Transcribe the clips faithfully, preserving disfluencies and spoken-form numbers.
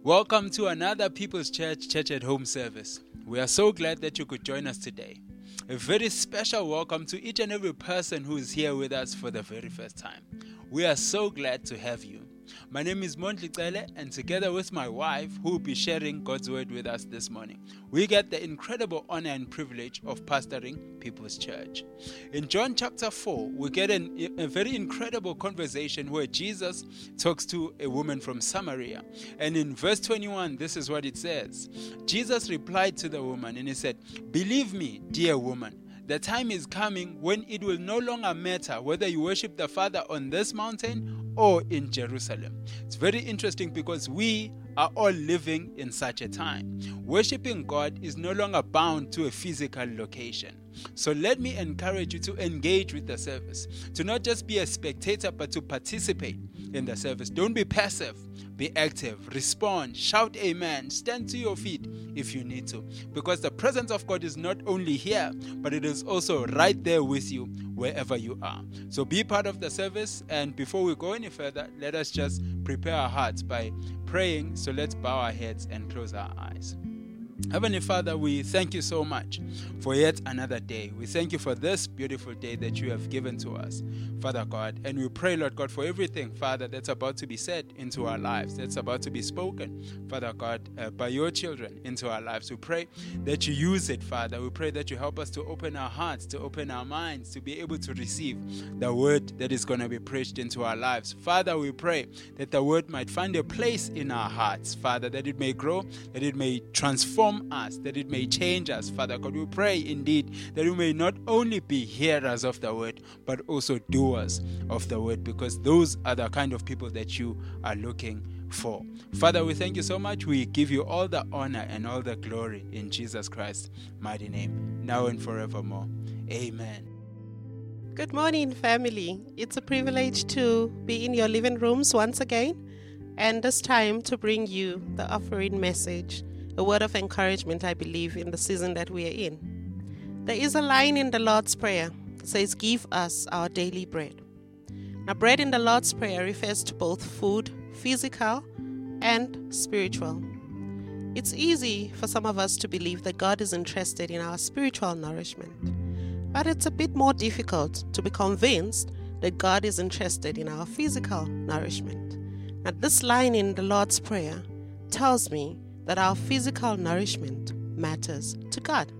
Welcome to another People's Church Church at Home service. We are so glad that you could join us today. A very special welcome to each and every person who is here with us for the very first time. We are so glad to have you. My name is Mondli Cele, and together with my wife, who will be sharing God's word with us this morning, we get the incredible honor and privilege of pastoring People's Church. In John chapter four, we get an, a very incredible conversation where Jesus talks to a woman from Samaria. And in verse twenty-one, this is what it says. Jesus replied to the woman and he said, "Believe me, dear woman, the time is coming when it will no longer matter whether you worship the Father on this mountain or in Jerusalem." It's very interesting because we are all living in such a time. Worshipping God is no longer bound to a physical location. So let me encourage you to engage with the service, to not just be a spectator, but to participate in the service. Don't be passive, be active, respond, shout amen, stand to your feet if you need to, because the presence of God is not only here, but it is also right there with you wherever you are. So be part of the service, and before we go any further, let us just prepare our hearts by praying. So let's bow our heads and close our eyes. Heavenly Father, we thank you so much for yet another day. We thank you for this beautiful day that you have given to us, Father God. And we pray, Lord God, for everything, Father, that's about to be said into our lives, that's about to be spoken, Father God, uh, by your children into our lives. We pray that you use it, Father. We pray that you help us to open our hearts, to open our minds, to be able to receive the word that is going to be preached into our lives. Father, we pray that the word might find a place in our hearts, Father, that it may grow, that it may transform us, that it may change us, Father God. We pray indeed that we may not only be hearers of the word, but also doers of the word, because those are the kind of people that you are looking for. Father, we thank you so much. We give you all the honor and all the glory in Jesus Christ's mighty name, now and forevermore. Amen. Good morning, family. It's a privilege to be in your living rooms once again, and this time to bring you the offering message, a word of encouragement, I believe, in the season that we are in. There is a line in the Lord's Prayer that says, "Give us our daily bread." Now, bread in the Lord's Prayer refers to both food, physical and spiritual. It's easy for some of us to believe that God is interested in our spiritual nourishment, but it's a bit more difficult to be convinced that God is interested in our physical nourishment. Now, this line in the Lord's Prayer tells me that our physical nourishment matters to God.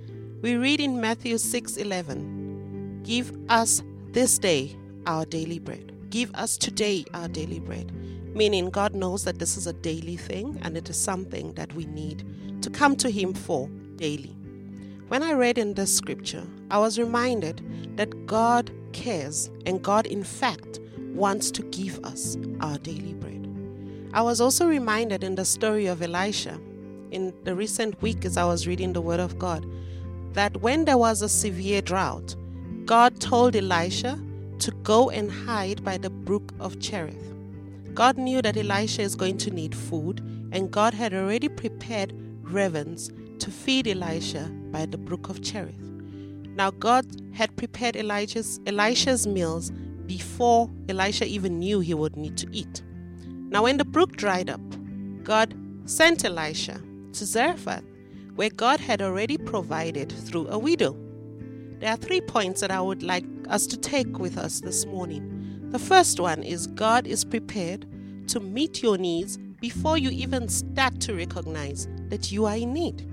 We read in Matthew six eleven, "Give us this day our daily bread." Give us today our daily bread. Meaning God knows that this is a daily thing and it is something that we need to come to Him for daily. When I read in this scripture, I was reminded that God cares and God in fact wants to give us our daily bread. I was also reminded in the story of Elisha in the recent week as I was reading the Word of God, that when there was a severe drought, God told Elisha to go and hide by the brook of Cherith. God knew that Elisha is going to need food, and God had already prepared ravens to feed Elisha by the brook of Cherith. Now God had prepared Elijah's, Elisha's meals before Elisha even knew he would need to eat. Now when the brook dried up, God sent Elisha to Zarephath, where God had already provided through a widow. There are three points that I would like us to take with us this morning. The first one is God is prepared to meet your needs before you even start to recognize that you are in need.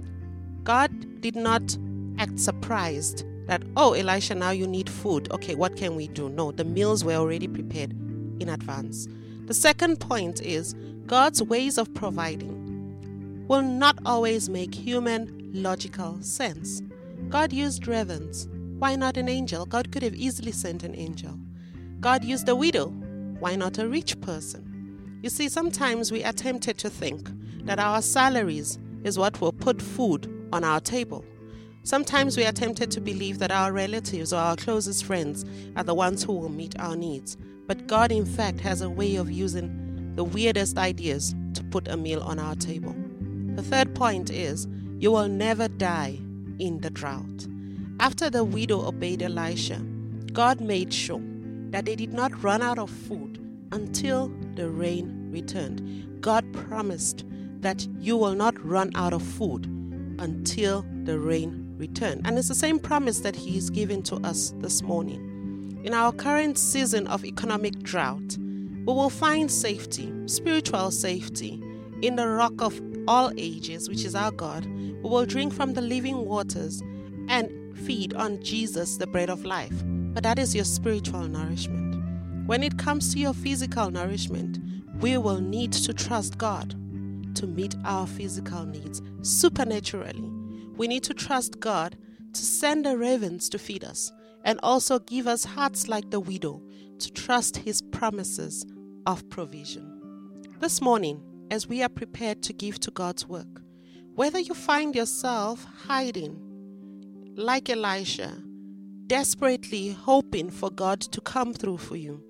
God did not act surprised that, oh, Elisha, now you need food. Okay, what can we do? No, the meals were already prepared in advance. The second point is God's ways of providing will not always make human logical sense. God used ravens. Why not an angel? God could have easily sent an angel. God used a widow. Why not a rich person? You see, sometimes we are tempted to think that our salaries is what will put food on our table. Sometimes we are tempted to believe that our relatives or our closest friends are the ones who will meet our needs. But God, in fact, has a way of using the weirdest ideas to put a meal on our table. The third point is, you will never die in the drought. After the widow obeyed Elisha, God made sure that they did not run out of food until the rain returned. God promised that you will not run out of food until the rain returned. And it's the same promise that He is giving to us this morning. In our current season of economic drought, we will find safety, spiritual safety, in the rock of all ages, which is our God. We will drink from the living waters and feed on Jesus, the bread of life. But that is your spiritual nourishment. When it comes to your physical nourishment, we will need to trust God to meet our physical needs supernaturally. We need to trust God to send the ravens to feed us, and also give us hearts like the widow to trust His promises of provision. This morning, as we are prepared to give to God's work, whether you find yourself hiding like Elisha, desperately hoping for God to come through for you,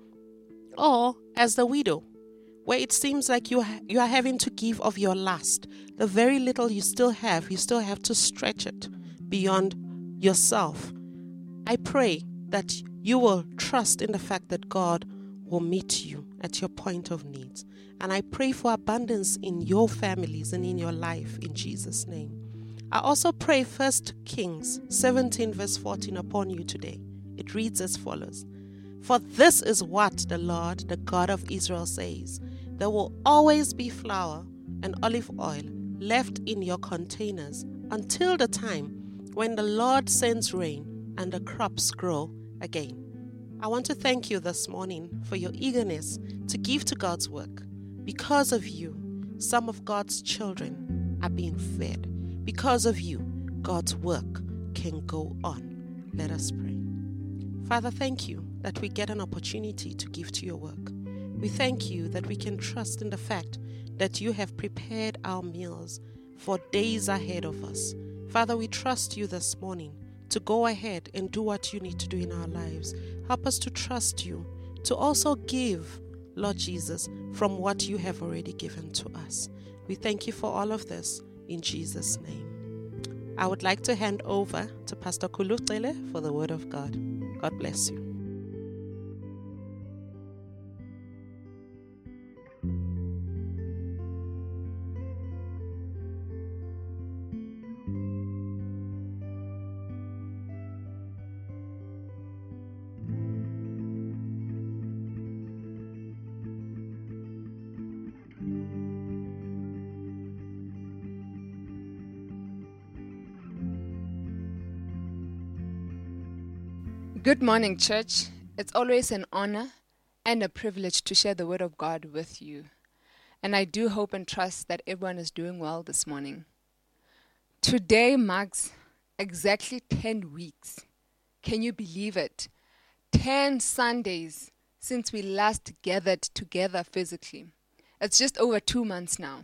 or as the widow, where it seems like you, ha- you are having to give of your last, the very little you still have, you still have to stretch it beyond yourself. I pray that you will trust in the fact that God will meet you at your point of needs. And I pray for abundance in your families and in your life in Jesus' name. I also pray First Kings seventeen verse fourteen upon you today. It reads as follows. For this is what the Lord, the God of Israel, says. There will always be flour and olive oil left in your containers until the time when the Lord sends rain and the crops grow again. I want to thank you this morning for your eagerness to give to God's work. Because of you, some of God's children are being fed. Because of you, God's work can go on. Let us pray. Father, thank you that we get an opportunity to give to your work. We thank you that we can trust in the fact that you have prepared our meals for days ahead of us. Father, we trust you this morning to go ahead and do what you need to do in our lives. Help us to trust you, to also give, Lord Jesus, from what you have already given to us. We thank you for all of this in Jesus' name. I would like to hand over to Pastor Kulucele for the word of God. God bless you. Good morning, church. It's always an honor and a privilege to share the word of God with you. And I do hope and trust that everyone is doing well this morning. Today marks exactly ten weeks. Can you believe it? ten Sundays since we last gathered together physically. It's just over two months now.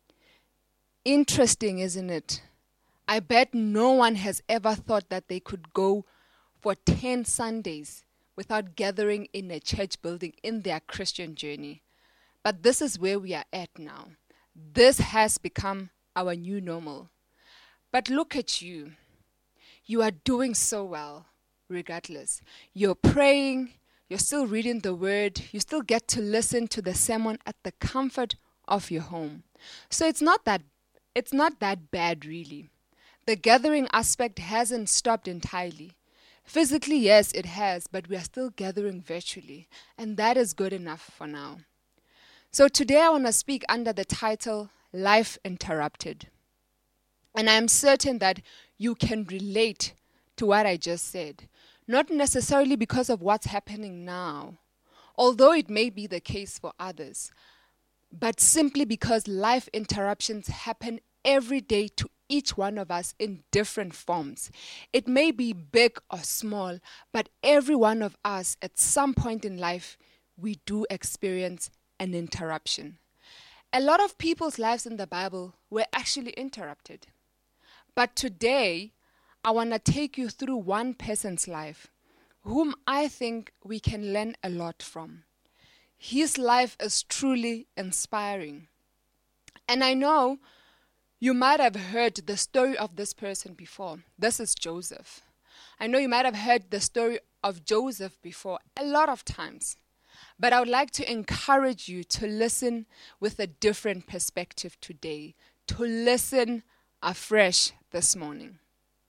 Interesting, isn't it? I bet no one has ever thought that they could go for ten Sundays without gathering in a church building in their Christian journey. But this is where we are at now. This has become our new normal. But look at you. You are doing so well, regardless. You're praying, you're still reading the word, you still get to listen to the sermon at the comfort of your home. So it's not that it's not that bad, really. The gathering aspect hasn't stopped entirely. Physically, yes, it has, but we are still gathering virtually, and that is good enough for now. So today I want to speak under the title, Life Interrupted. And I am certain that you can relate to what I just said, not necessarily because of what's happening now, although it may be the case for others, but simply because life interruptions happen every day to each one of us in different forms. It may be big or small, but every one of us at some point in life, we do experience an interruption. A lot of people's lives in the Bible were actually interrupted. But today, I want to take you through one person's life, whom I think we can learn a lot from. His life is truly inspiring. And I know you might have heard the story of this person before. This is Joseph. I know you might have heard the story of Joseph before a lot of times. But I would like to encourage you to listen with a different perspective today, to listen afresh this morning.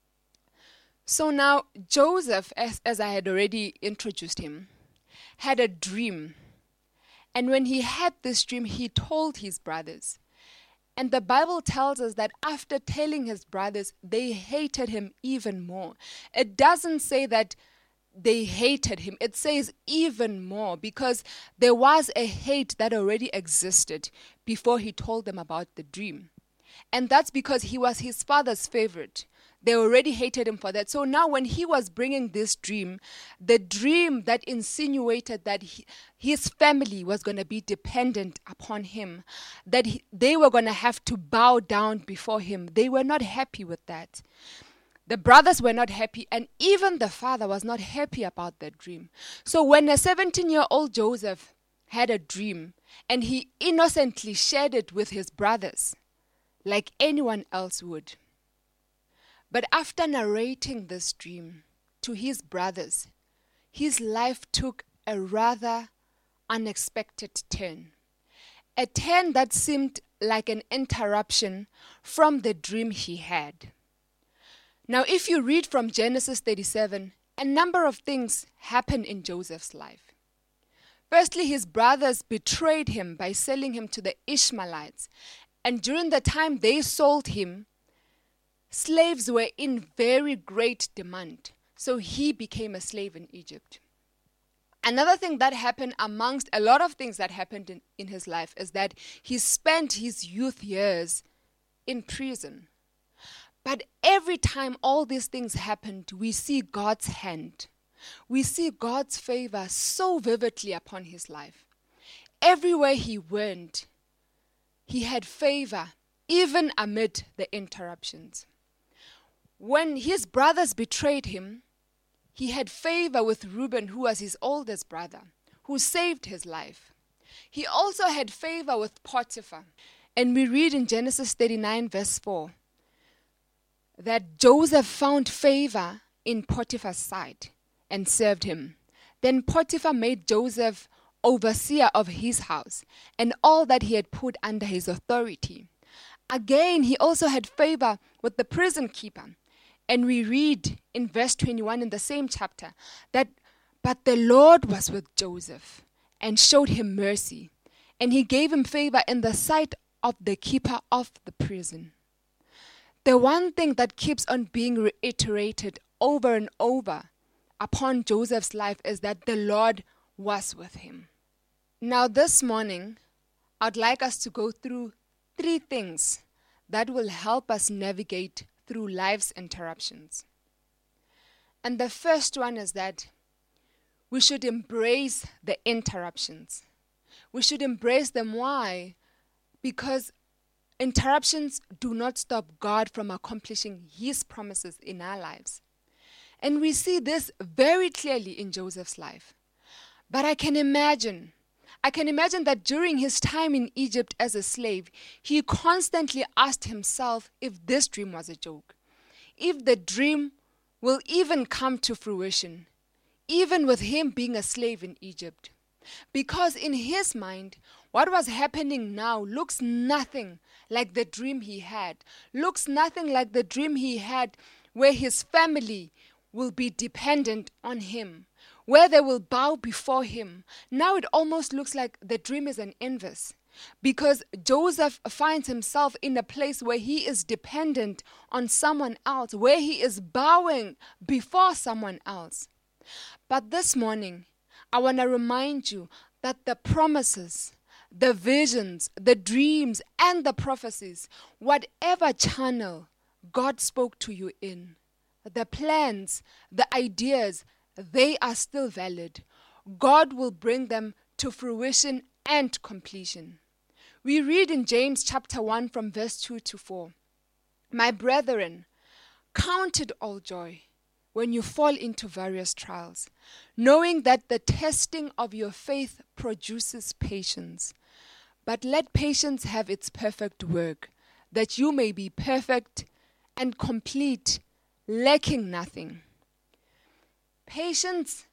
So now, Joseph, as, as I had already introduced him, had a dream. And when he had this dream, he told his brothers. And the Bible tells us that after telling his brothers, they hated him even more. It doesn't say that they hated him. It says even more, because there was a hate that already existed before he told them about the dream. And that's because he was his father's favorite. They already hated him for that. So now when he was bringing this dream, the dream that insinuated that he, his family was going to be dependent upon him, that he, they were going to have to bow down before him, they were not happy with that. The brothers were not happy, and even the father was not happy about that dream. So when a seventeen-year-old Joseph had a dream, and he innocently shared it with his brothers, like anyone else would. But after narrating this dream to his brothers, his life took a rather unexpected turn. A turn that seemed like an interruption from the dream he had. Now, if you read from Genesis thirty-seven, a number of things happen in Joseph's life. Firstly, his brothers betrayed him by selling him to the Ishmaelites. And during the time they sold him, slaves were in very great demand. So he became a slave in Egypt. Another thing that happened amongst a lot of things that happened in, in his life is that he spent his youth years in prison. But every time all these things happened, we see God's hand. We see God's favor so vividly upon his life. Everywhere he went, he had favor, even amid the interruptions. When his brothers betrayed him, he had favor with Reuben, who was his oldest brother, who saved his life. He also had favor with Potiphar. And we read in Genesis thirty-nine, verse four, that Joseph found favor in Potiphar's sight and served him. Then Potiphar made Joseph overseer of his house and all that he had put under his authority. Again, he also had favor with the prison keeper. And we read in verse twenty-one in the same chapter that, but the Lord was with Joseph and showed him mercy, and he gave him favor in the sight of the keeper of the prison. The one thing that keeps on being reiterated over and over upon Joseph's life is that the Lord was with him. Now this morning, I'd like us to go through three things that will help us navigate through life's interruptions. And the first one is that we should embrace the interruptions. We should embrace them. Why? Because interruptions do not stop God from accomplishing his promises in our lives. And we see this very clearly in Joseph's life. But I can imagine, I can imagine that during his time in Egypt as a slave, he constantly asked himself if this dream was a joke, if the dream will even come to fruition, even with him being a slave in Egypt. Because in his mind, what was happening now looks nothing like the dream he had, looks nothing like the dream he had where his family will be dependent on him, where they will bow before him. Now it almost looks like the dream is an inverse, because Joseph finds himself in a place where he is dependent on someone else, where he is bowing before someone else. But this morning, I want to remind you that the promises, the visions, the dreams, and the prophecies, whatever channel God spoke to you in, the plans, the ideas, they are still valid. God will bring them to fruition and completion. We read in James chapter one from verse two to four, "My brethren, count it all joy when you fall into various trials, knowing that the testing of your faith produces patience. But let patience have its perfect work, that you may be perfect and complete, lacking nothing." Patience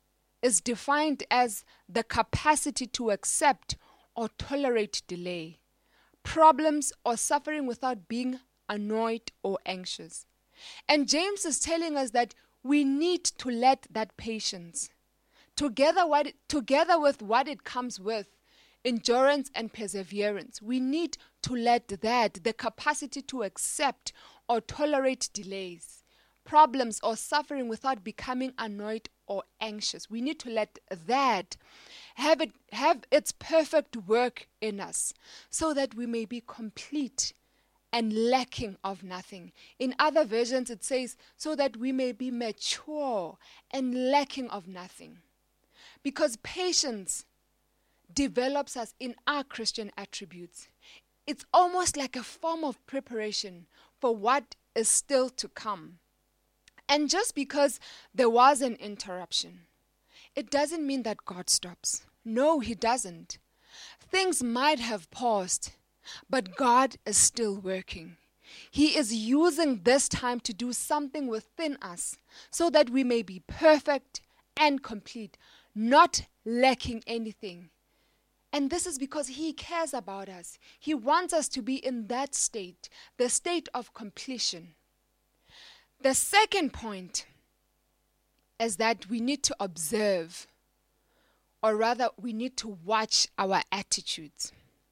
is defined as the capacity to accept or tolerate delay, problems or suffering without being annoyed or anxious. And James is telling us that we need to let that patience, together, what, together with what it comes with, endurance and perseverance, we need to let that, the capacity to accept or tolerate delays, problems or suffering without becoming annoyed or anxious. We need to let that have it have its perfect work in us so that we may be complete and lacking of nothing. In other versions it says, so that we may be mature and lacking of nothing. Because patience develops us in our Christian attributes. It's almost like a form of preparation for what is still to come. And just because there was an interruption, it doesn't mean that God stops. No, he doesn't. Things might have paused, but God is still working. He is using this time to do something within us so that we may be perfect and complete, not lacking anything. And this is because he cares about us. He wants us to be in that state, the state of completion. The second point is that we need to observe, or rather we need to watch our attitudes.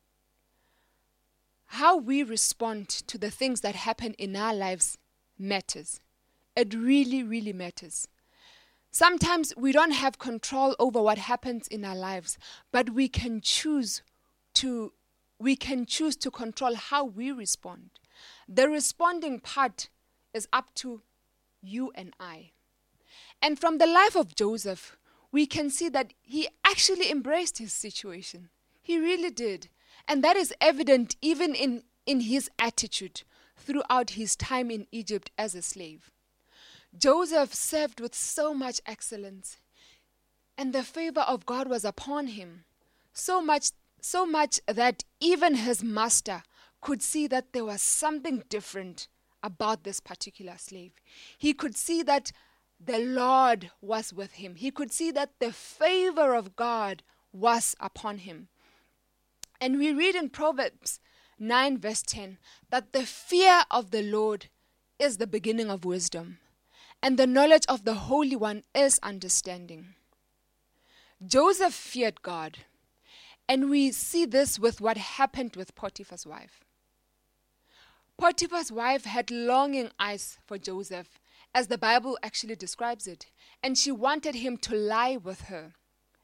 How we respond to the things that happen in our lives matters. It really, really matters. Sometimes we don't have control over what happens in our lives, but we can choose to we can choose to control how we respond. The responding part is up to you and I. And from the life of Joseph, we can see that he actually embraced his situation. He really did. And that is evident even in, in his attitude throughout his time in Egypt as a slave. Joseph served with so much excellence, and the favor of God was upon him, so much, so much that even his master could see that there was something different about this particular slave. He could see that the Lord was with him. He could see that the favor of God was upon him. And we read in Proverbs nine verse ten that the fear of the Lord is the beginning of wisdom, and the knowledge of the Holy One is understanding. Joseph feared God, and we see this with what happened with Potiphar's wife. Potiphar's wife had longing eyes for Joseph, as the Bible actually describes it, and she wanted him to lie with her.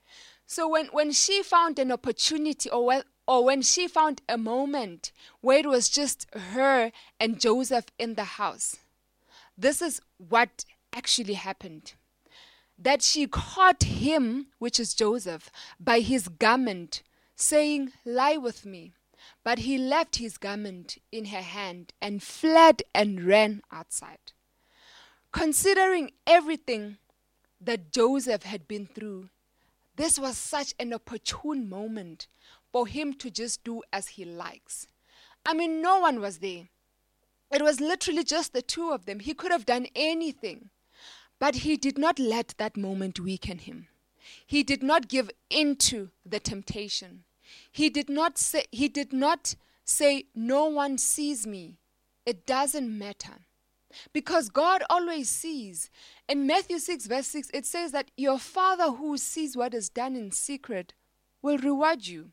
So when, when she found an opportunity, or when, or when she found a moment where it was just her and Joseph in the house, this is what actually happened. That she caught him, which is Joseph, by his garment, saying, "Lie with me." But he left his garment in her hand and fled and ran outside. Considering everything that Joseph had been through, this was such an opportune moment for him to just do as he likes. I mean, no one was there. It was literally just the two of them. He could have done anything. But he did not let that moment weaken him. He did not give into the temptation. He did not say, he did not say, "No one sees me. It doesn't matter." Because God always sees. In Matthew six verse six, it says that your Father who sees what is done in secret will reward you.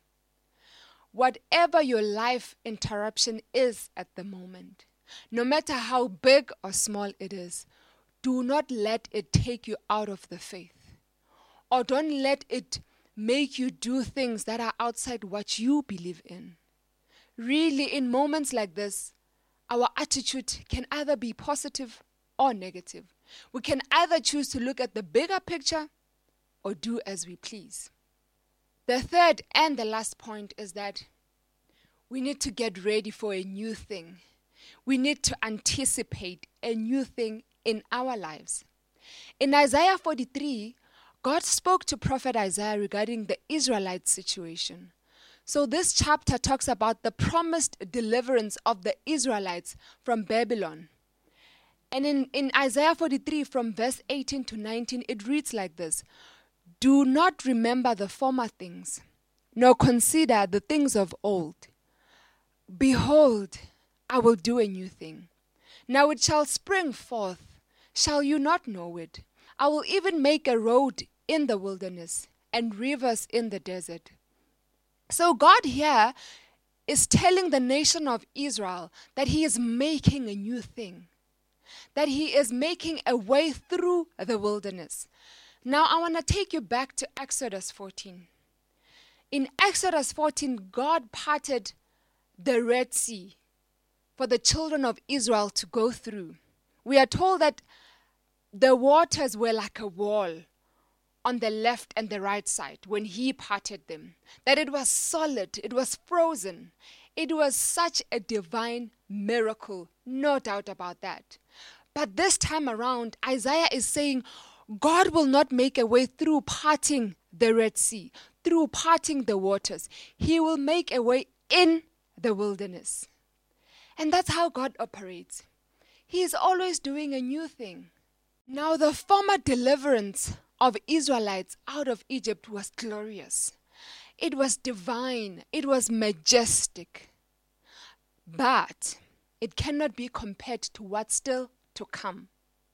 Whatever your life interruption is at the moment, no matter how big or small it is, do not let it take you out of the faith. Or don't let it make you do things that are outside what you believe in. Really, in moments like this, our attitude can either be positive or negative. We can either choose to look at the bigger picture or do as we please. The third and the last point is that we need to get ready for a new thing. We need to anticipate a new thing in our lives. In Isaiah forty-three, God spoke to Prophet Isaiah regarding the Israelite situation. So this chapter talks about the promised deliverance of the Israelites from Babylon. And in, in Isaiah forty-three, from verse eighteen to nineteen, it reads like this: Do not remember the former things, nor consider the things of old. Behold, I will do a new thing. Now it shall spring forth. Shall you not know it? I will even make a road in the wilderness and rivers in the desert. So God here is telling the nation of Israel that he is making a new thing, that he is making a way through the wilderness. Now I want to take you back to Exodus fourteen. In Exodus fourteen, God parted the Red Sea for the children of Israel to go through. We are told that the waters were like a wall on the left and the right side when he parted them, that it was solid, it was frozen. It was such a divine miracle, no doubt about that. But this time around, Isaiah is saying, God will not make a way through parting the Red Sea, through parting the waters. He will make a way in the wilderness. And that's how God operates. He is always doing a new thing. Now, the former deliverance of Israelites out of Egypt was glorious. It was divine. It was majestic. But it cannot be compared to what's still to come.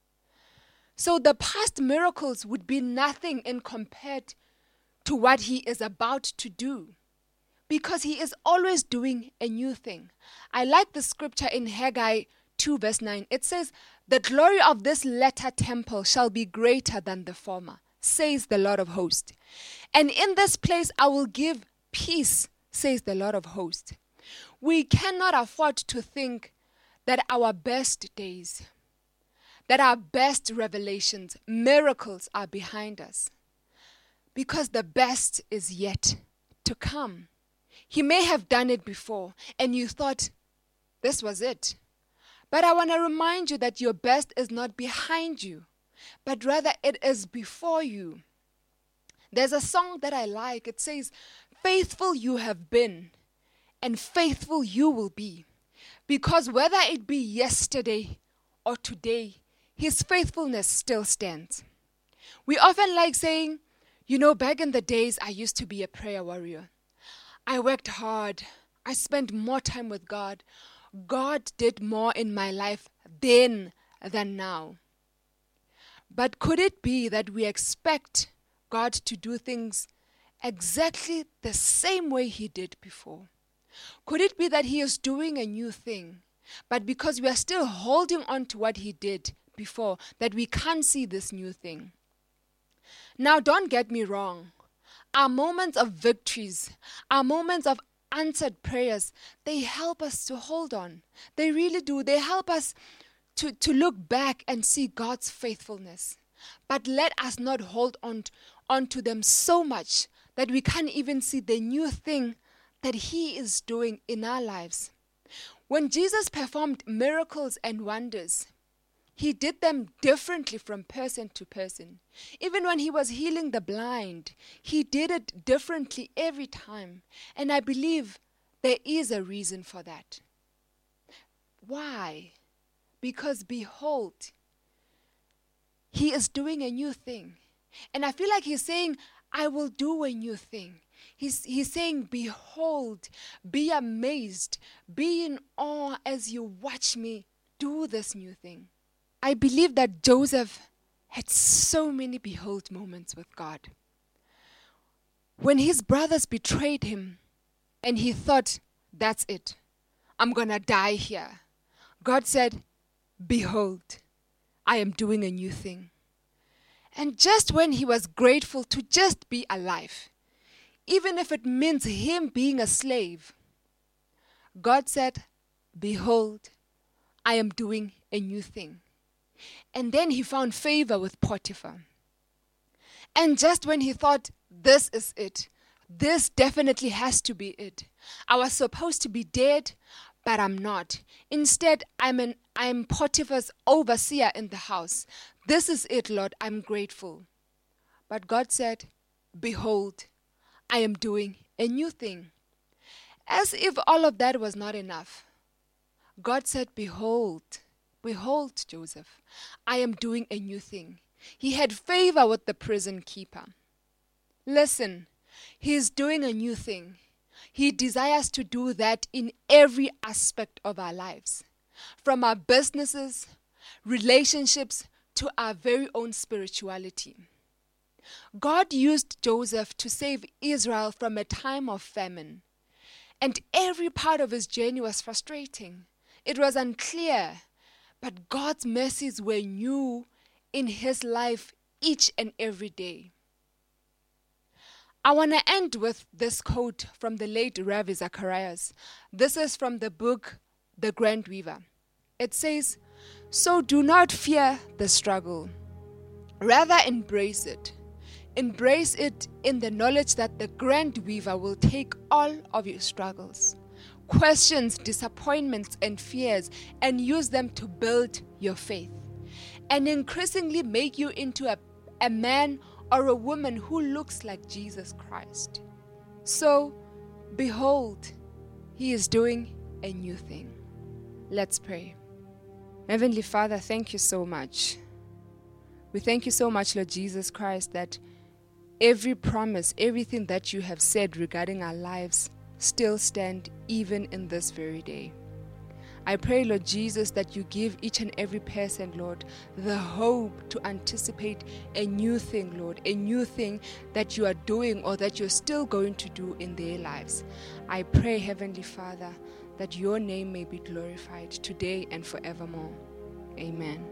So the past miracles would be nothing in compared to what he is about to do, because he is always doing a new thing. I like the scripture in Haggai two verse nine. It says, "The glory of this latter temple shall be greater than the former, says the Lord of hosts. And in this place I will give peace, says the Lord of hosts." We cannot afford to think that our best days, that our best revelations, miracles are behind us, because the best is yet to come. He may have done it before and you thought this was it. But I want to remind you that your best is not behind you, but rather it is before you. There's a song that I like. It says, "Faithful you have been, and faithful you will be." Because whether it be yesterday or today, his faithfulness still stands. We often like saying, you know, back in the days, I used to be a prayer warrior. I worked hard. I spent more time with God. God did more in my life then than now. But could it be that we expect God to do things exactly the same way he did before? Could it be that he is doing a new thing, but because we are still holding on to what he did before, that we can't see this new thing? Now, don't get me wrong. Our moments of victories, our moments of answered prayers, they help us to hold on. They really do. They help us to, to look back and see God's faithfulness. But let us not hold on, on to them so much that we can't even see the new thing that he is doing in our lives. When Jesus performed miracles and wonders, he did them differently from person to person. Even when he was healing the blind, he did it differently every time. And I believe there is a reason for that. Why? Because behold, he is doing a new thing. And I feel like he's saying, I will do a new thing. He's, he's saying, behold, be amazed, be in awe as you watch me do this new thing. I believe that Joseph had so many behold moments with God. When his brothers betrayed him and he thought, that's it, I'm going to die here, God said, behold, I am doing a new thing. And just when he was grateful to just be alive, even if it means him being a slave, God said, behold, I am doing a new thing. And then he found favor with Potiphar. And just when he thought, this is it, this definitely has to be it. I was supposed to be dead, but I'm not. Instead, I'm an I'm Potiphar's overseer in the house. This is it, Lord, I'm grateful. But God said, behold, I am doing a new thing. As if all of that was not enough, God said, behold, behold, Joseph, I am doing a new thing. He had favor with the prison keeper. Listen, He is doing a new thing. He desires to do that in every aspect of our lives, from our businesses, relationships, to our very own spirituality. God used Joseph to save Israel from a time of famine, and every part of his journey was frustrating. It was unclear, but God's mercies were new in his life each and every day. I want to end with this quote from the late Ravi Zacharias. This is from the book The Grand Weaver. It says, "So do not fear the struggle. Rather embrace it. Embrace it in the knowledge that the Grand Weaver will take all of your struggles, questions, disappointments, and fears, and use them to build your faith, and increasingly make you into a, a man or a woman who looks like Jesus Christ. So, behold, He is doing a new thing." Let's pray. Heavenly Father, thank you so much. We thank you so much, Lord Jesus Christ, that every promise, everything that you have said regarding our lives still stand even in this very day. I pray, Lord Jesus, that you give each and every person, Lord, the hope to anticipate a new thing, Lord, a new thing that you are doing or that you're still going to do in their lives. I pray, Heavenly Father, that your name may be glorified today and forevermore. Amen.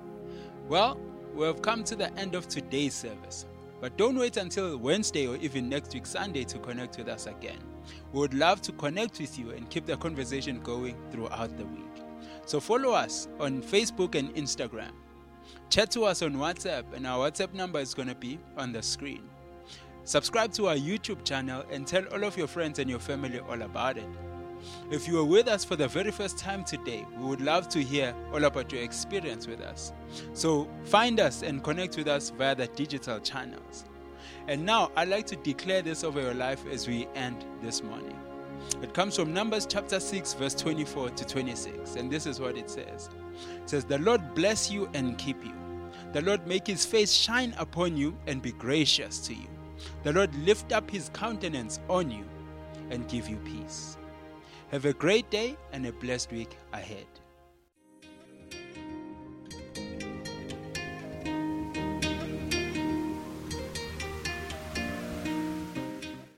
Well, we have come to the end of today's service. But don't wait until Wednesday or even next week Sunday to connect with us again. We would love to connect with you and keep the conversation going throughout the week. So follow us on Facebook and Instagram. Chat to us on WhatsApp, and our WhatsApp number is going to be on the screen. Subscribe to our YouTube channel and tell all of your friends and your family all about it. If you are with us for the very first time today, we would love to hear all about your experience with us. So find us and connect with us via the digital channels. And now I'd like to declare this over your life as we end this morning. It comes from Numbers chapter six, verse twenty-four to twenty-six. And this is what it says. It says, "The Lord bless you and keep you. The Lord make His face shine upon you and be gracious to you. The Lord lift up His countenance on you and give you peace." Have a great day and a blessed week ahead.